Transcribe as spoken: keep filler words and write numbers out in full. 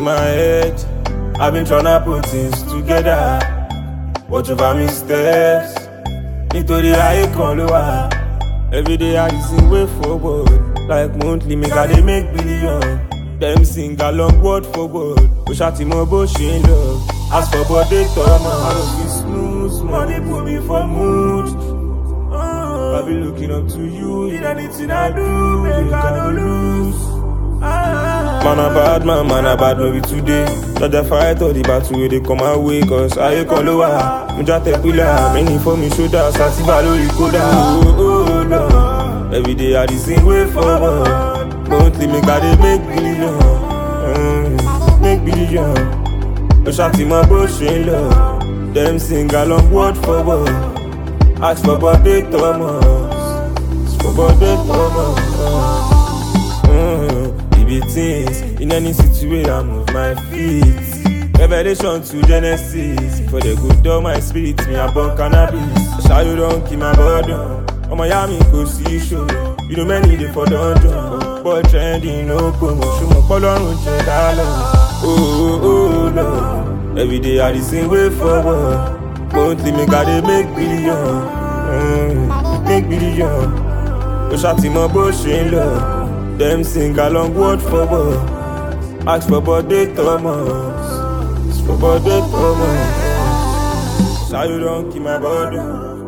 my head. I've been tryna put things together. Watch over me steps. Nítorí ayé kan ló wà. Every day I just sing way forward. Like monthly, make I dey make billion. Them sing along word for word. Push out him up, bush in love. Ask for body, Thomas. I don't be smooth. Money put me for mood. I be looking up to you. In anything I do, make I no lose. Man a bad man, man a bad movie today. Not the fight or the battle where they come away. Cause I call over. Muja te pila, many for me shoulder. Sativa lori koda. Oh, oh, no. Every day I just sing way forward. Monthly make I dey make billion. Mm, make billion. Push out in my bush in love. Them sing along word for word. Ask for body Thomas. Ask for body Thomas. Mm, it be things in any situation I move my feet. Revelation to Genesis. For the good of my spirit, me I burn cannabis. Shall you don't keep my burden. Oh my yummy go see show. You know many dey for dungeon. But trending no promo. Show my color on check Oh oh oh no. Every day I just sing way forward. Monthly make I dey make billion. Mm, make billion. Push out in my bush in love. Them sing along word for word. Ask for body Thomas. Ask for body Thomas. Shall you don't keep my body.